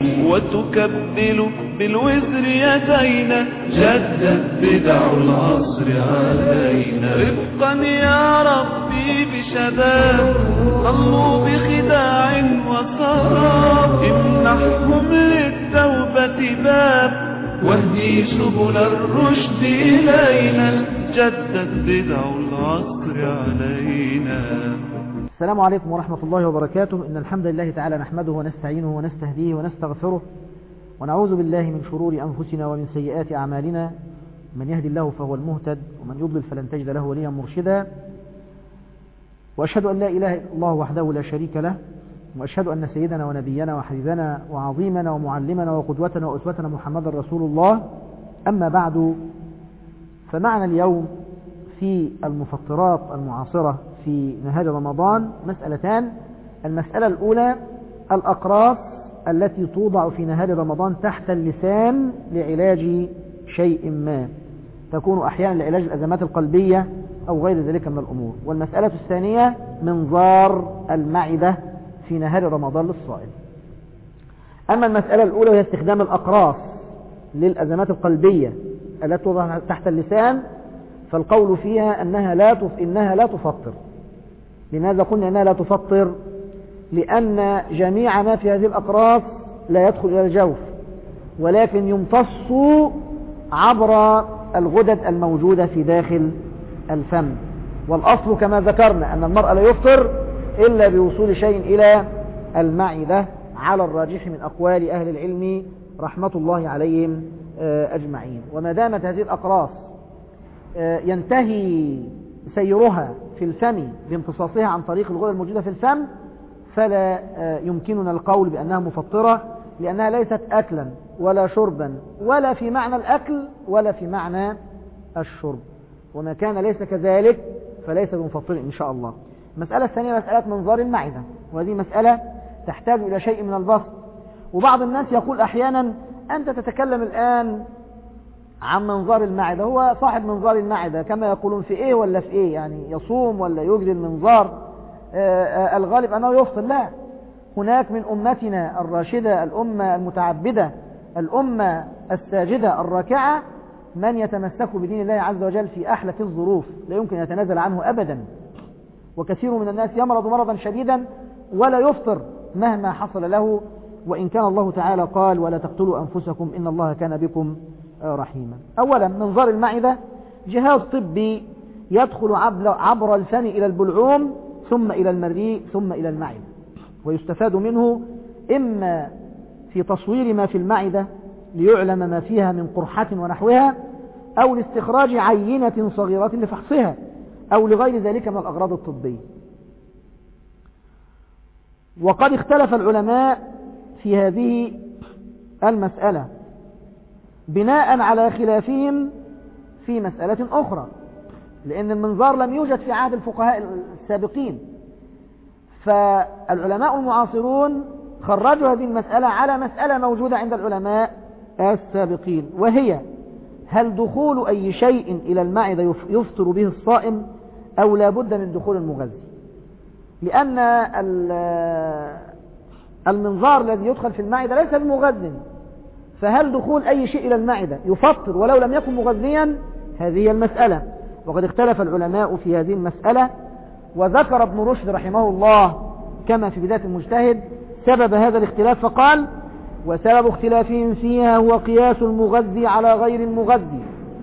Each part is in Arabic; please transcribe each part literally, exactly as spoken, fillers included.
وتكبل بالوزر يدينا، جدد بدع العصر علينا. رفقا يا ربي بشباب ضلوا بخداع وسراب، امنحهم للتوبة باب واهدي سبل الرشد إلينا، جدد بدع العصر علينا. السلام عليكم ورحمة الله وبركاته. إن الحمد لله تعالى نحمده ونستعينه ونستهديه ونستغفره، ونعوذ بالله من شرور أنفسنا ومن سيئات أعمالنا. من يهدي الله فهو المهتد، ومن يضلل فلن تجد له وليا مرشدا. وأشهد أن لا إله إلا الله وحده لا شريك له، وأشهد أن سيدنا ونبينا وحبيبنا وعظيمنا ومعلمنا وقدوتنا وأسوتنا محمد رسول الله. أما بعد، فمعنا اليوم في المفطرات المعاصرة في نهار رمضان مسألتان. المسألة الأولى الأقراص التي توضع في نهار رمضان تحت اللسان لعلاج شيء ما، تكون أحيانا لعلاج الأزمات القلبية أو غير ذلك من الأمور. والمسألة الثانية منظار المعدة في نهار رمضان للصائم. أما المسألة الأولى وهي استخدام الأقراص للأزمات القلبية التي توضع تحت اللسان، فالقول فيها أنها لا تف... إنها لا تفطر. لماذا قلنا أنها لا تفطر؟ لأن جميع ما في هذه الأقراص لا يدخل إلى الجوف، ولكن يمتص عبر الغدد الموجودة في داخل الفم. والأصل كما ذكرنا أن المرء لا يفطر إلا بوصول شيء إلى المعدة، على الراجح من أقوال أهل العلم رحمة الله عليهم أجمعين. وما دامت هذه الأقراص ينتهي سيرها في الفم بامتصاصها عن طريق الغدد الموجودة في الفم، فلا يمكننا القول بأنها مفطرة، لأنها ليست أكلا ولا شربا، ولا في معنى الأكل ولا في معنى الشرب. وما كان ليس كذلك فليس بمفطر إن شاء الله. المسألة الثانية مسألة منظار المعدة، وهذه مسألة تحتاج إلى شيء من البسط. وبعض الناس يقول أحيانا: أنت تتكلم الآن عن منظار المعدة، هو صاحب منظار المعدة كما يقولون في إيه ولا في إيه، يعني يصوم ولا يجري المنظار؟ آآ آآ الغالب أنه يفطر. لا، هناك من أمتنا الراشدة، الأمة المتعبدة، الأمة الساجدة الراكعة، من يتمسك بدين الله عز وجل في أحلى الظروف، لا يمكن يتنازل عنه أبدا. وكثير من الناس يمرض مرضا شديدا ولا يفطر مهما حصل له، وإن كان الله تعالى قال: ولا تقتلوا أنفسكم إن الله كان بكم رحيما. أولا، منظار المعدة جهاز طبي يدخل عبر الفم إلى البلعوم، ثم إلى المريء، ثم إلى المعدة، ويستفاد منه إما في تصوير ما في المعدة ليعلم ما فيها من قرحة ونحوها، أو لاستخراج عينة صغيرة لفحصها، أو لغير ذلك من الأغراض الطبية. وقد اختلف العلماء في هذه المسألة بناء على خلافهم في مسألة أخرى، لأن المنظار لم يوجد في عهد الفقهاء السابقين. فالعلماء المعاصرون خرجوا هذه المسألة على مسألة موجودة عند العلماء السابقين، وهي: هل دخول أي شيء إلى المعدة يفطر به الصائم أو لا بد من دخول المغذي؟ لأن المنظار الذي يدخل في المعدة ليس بمغذٍ، فهل دخول أي شيء إلى المعدة يفطر ولو لم يكن مغذيا؟ هذه هي المسألة. وقد اختلف العلماء في هذه المسألة، وذكر ابن رشد رحمه الله كما في بداية المجتهد سبب هذا الاختلاف، فقال: وسبب اختلافهم فيها هو قياس المغذي على غير المغذي،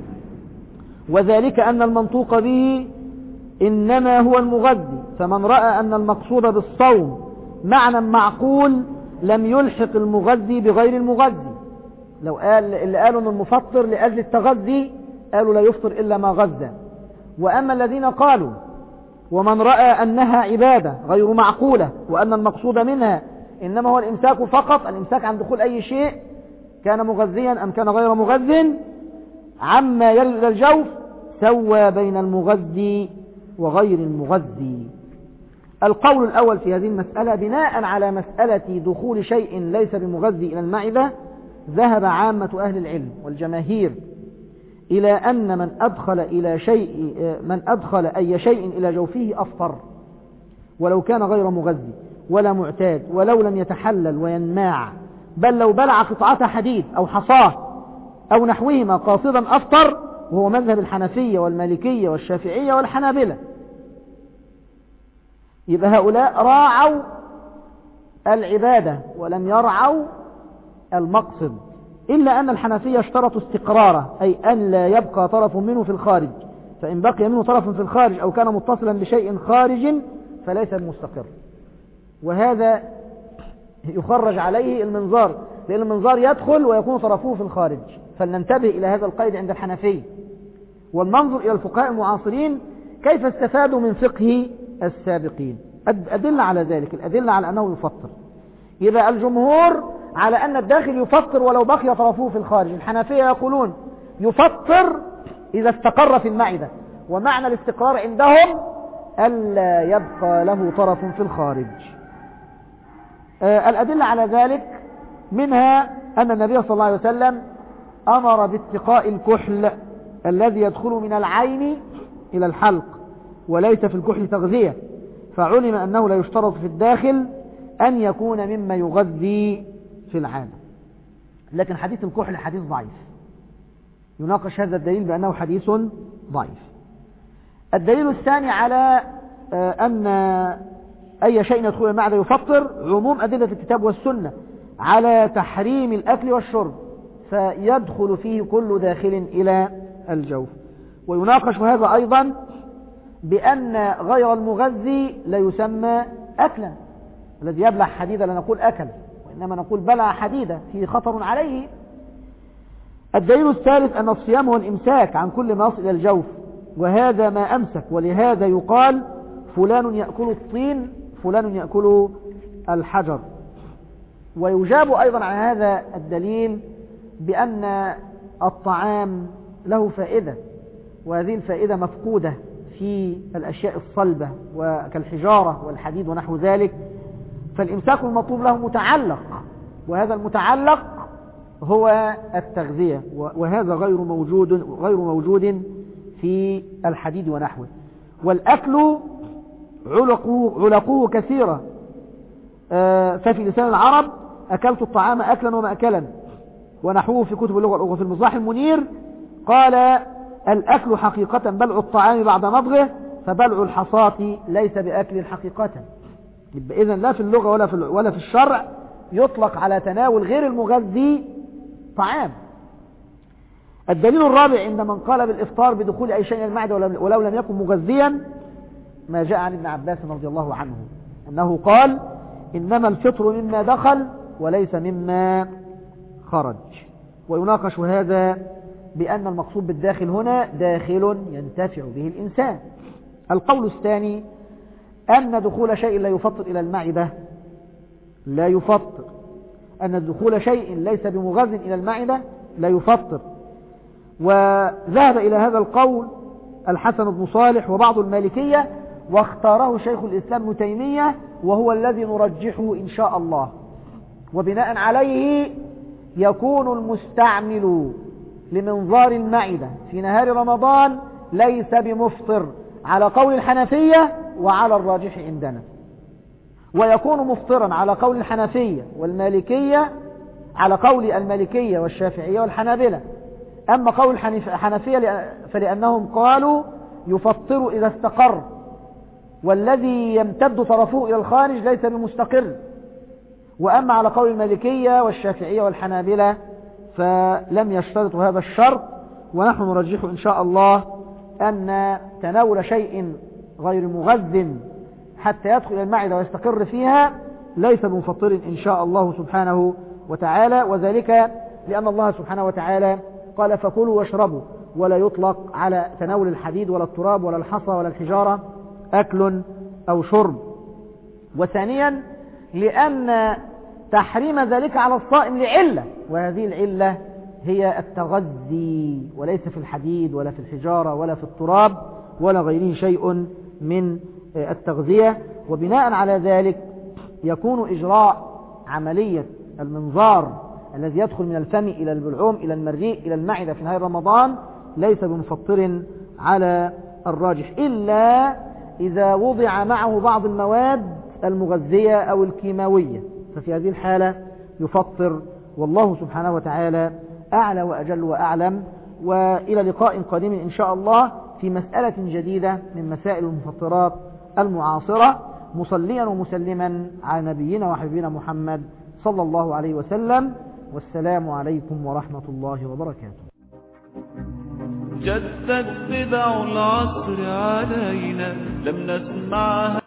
وذلك أن المنطوق به إنما هو المغذي، فمن رأى أن المقصود بالصوم معنى معقول لم يلحق المغذي بغير المغذي. لو قال اللي قالوا أن المفطر لأجل التغذي قالوا لا يفطر إلا ما غذى. وأما الذين قالوا ومن رأى أنها عبادة غير معقولة وأن المقصود منها إنما هو الإمساك فقط، الإمساك عن دخول أي شيء كان مغذيا أم كان غير مغذ عما يلد الجوف، سوى بين المغذي وغير المغذي. القول الأول في هذه المسألة بناء على مسألة دخول شيء ليس بمغذي إلى المعدة، ذهب عامة أهل العلم والجماهير إلى أن من أدخل إلى شيء من أدخل أي شيء إلى جوفه أفطر، ولو كان غير مغذي ولا معتاد، ولو لم يتحلل وينماع بل لو بلع قطعة حديد أو حصاه أو نحوهما قاصدا أفطر، وهو مذهب الحنفية والمالكية والشافعية والحنابلة. يبقى هؤلاء راعوا العبادة ولم يرعوا المقصد، إلا أن الحنفية اشترطوا استقراره، أي أن لا يبقى طرف منه في الخارج، فإن بقي منه طرف في الخارج أو كان متصلا بشيء خارج فليس المستقر. وهذا يخرج عليه المنظار، لأن المنظار يدخل ويكون طرفه في الخارج، فلننتبه إلى هذا القيد عند الحنفية. والمنظر إلى الفقهاء المعاصرين كيف استفادوا من فقه السابقين. أدلة على ذلك، الأدلة على أنه يفطر. يبقى الجمهور على أن الداخل يفطر ولو بقي طرفه في الخارج. الحنفية يقولون يفطر إذا استقر في المعدة، ومعنى الاستقرار عندهم ألا يبقى له طرف في الخارج. آه الأدلة على ذلك منها أن النبي صلى الله عليه وسلم أمر باتقاء الكحل الذي يدخل من العين إلى الحلق، وليس في الكحل تغذية، فعلم أنه لا يشترط في الداخل أن يكون مما يغذي في العادة. لكن حديث الكحل حديث ضعيف، يناقش هذا الدليل بأنه حديث ضعيف. الدليل الثاني على أن أي شيء يدخل المعدة يفطر عموم أدلة الكتاب والسنة على تحريم الأكل والشرب، فيدخل فيه كل داخل إلى الجوف. ويناقش هذا أيضا بأن غير المغذي لا يسمى أكلا. الذي يبلع حديدة لا نقول أكل، وإنما نقول بلع حديدة فيه خطر عليه. الدليل الثالث أن الصيام هو الإمساك عن كل ما يصل إلى الجوف، وهذا ما أمسك، ولهذا يقال فلان يأكل الطين فلان يأكل الحجر. ويجاب أيضا عن هذا الدليل بأن الطعام له فائدة، وهذه الفائدة مفقودة في الأشياء الصلبة وكالحجارة والحديد ونحو ذلك، فالإمساك المطلوب له متعلق، وهذا المتعلق هو التغذية، وهذا غير موجود غير موجود في الحديد ونحوه. والأكل علقه, علقه كثيرة، ففي لسان العرب أكلت الطعام أكلا ومأكلا، ونحوه في كتب اللغة الأخرى. في المصباح المنير قال الأكل حقيقة بلع الطعام بعد مضغه، فبلع الحصاة ليس بأكل حقيقة. إذن لا في اللغة ولا في ولا في الشرع يطلق على تناول غير المغذي طعام. الدليل الرابع عند من قال بالإفطار بدخول أي شيء المعدة ولو لم يكن مغذيا ما جاء عن ابن عباس رضي الله عنه أنه قال إنما الفطر مما دخل وليس مما خرج. ويناقش هذا بأن المقصود بالداخل هنا داخل ينتفع به الإنسان. القول الثاني أن دخول شيء لا يفطر إلى المعدة لا يفطر، أن دخول شيء ليس بمغذ إلى المعدة لا يفطر. وذهب إلى هذا القول الحسن بن صالح وبعض المالكية، واختاره شيخ الإسلام ابن تيمية، وهو الذي نرجحه إن شاء الله. وبناء عليه يكون المستعمل لمنظار المعدة في نهار رمضان ليس بمفطر على قول الحنفية وعلى الراجح عندنا، ويكون مفطرا على قول الحنفية والمالكية، على قول المالكية والشافعية والحنابلة. أما قول الحنفية فلأنهم قالوا يفطر إذا استقر، والذي يمتد طرفه إلى الخارج ليس بمستقر. وأما على قول المالكية والشافعية والحنابلة فلم يشترطوا هذا الشرط، ونحن نرجح إن شاء الله أن تناول شيء غير مغذ حتى يدخل إلى المعدة ويستقر فيها ليس بمفطر إن شاء الله سبحانه وتعالى، وذلك لأن الله سبحانه وتعالى قال فكلوا واشربوا، ولا يطلق على تناول الحديد ولا التراب ولا الحصى ولا الحجارة أكل أو شرب. وثانيا لأن تحريم ذلك على الصائم لعلة، وهذه العلة هي التغذي، وليس في الحديد ولا في الحجارة ولا في التراب ولا غيره شيء من التغذية. وبناء على ذلك يكون إجراء عملية المنظار الذي يدخل من الفم إلى البلعوم إلى المريء إلى المعدة في نهاية رمضان ليس بمفطر على الراجح، إلا إذا وضع معه بعض المواد المغذية أو الكيماوية، ففي هذه الحالة يفطر والله سبحانه وتعالى أعلى وأجل وأعلم. وإلى لقاء قادم إن شاء الله في مسألة جديدة من مسائل المفطرات المعاصرة، مصليا ومسلما على نبينا وحبيبنا محمد صلى الله عليه وسلم. والسلام عليكم ورحمة الله وبركاته. جدت بدع العصر علينا لم نسمعها